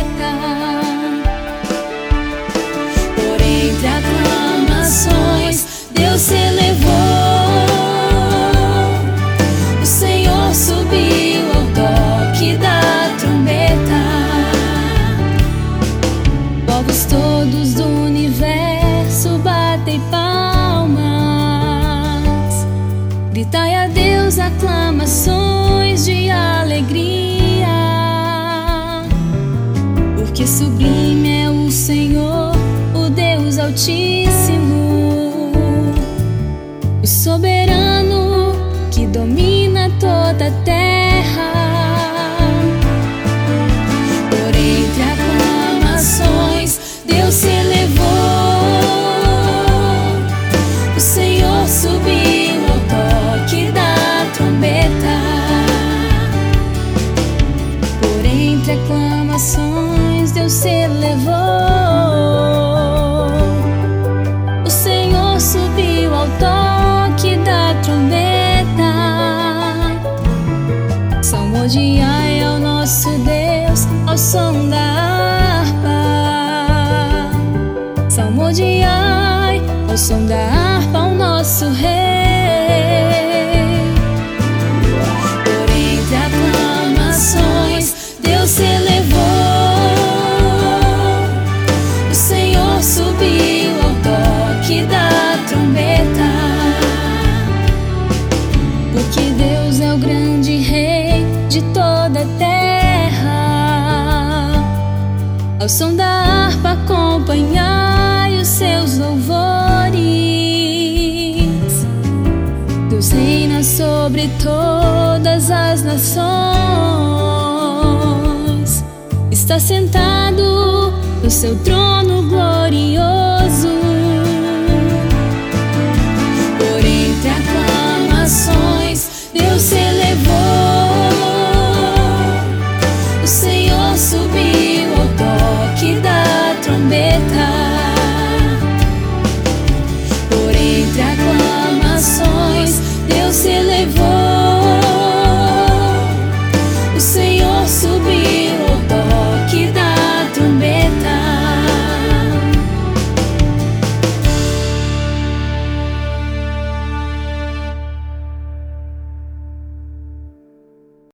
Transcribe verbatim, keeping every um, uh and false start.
Por entre aclamações, Deus se elevou. O Senhor subiu ao toque da trombeta. Povos todos do universo, batei palmas. Gritai a Deus aclamações de alegria, porque sublime é o Senhor, o Deus Altíssimo, o soberano que domina toda a terra. Por entre aclamações, Deus se elevou. O Senhor subiu ao toque da trombeta. Por entre aclamações, Deus se elevou. O Senhor subiu ao toque da trombeta. Salmodiai ao nosso Deus ao som da harpa. Salmodiai ao som da harpa ao nosso Rei. Por entre aclamações, Deus se elevou. O Senhor subiu ao toque da trombeta. Porque Deus é o grande Rei de toda a terra. Ao som da harpa acompanhai os seus louvores. Deus reina sobre todas as nações. Está sentado no seu trono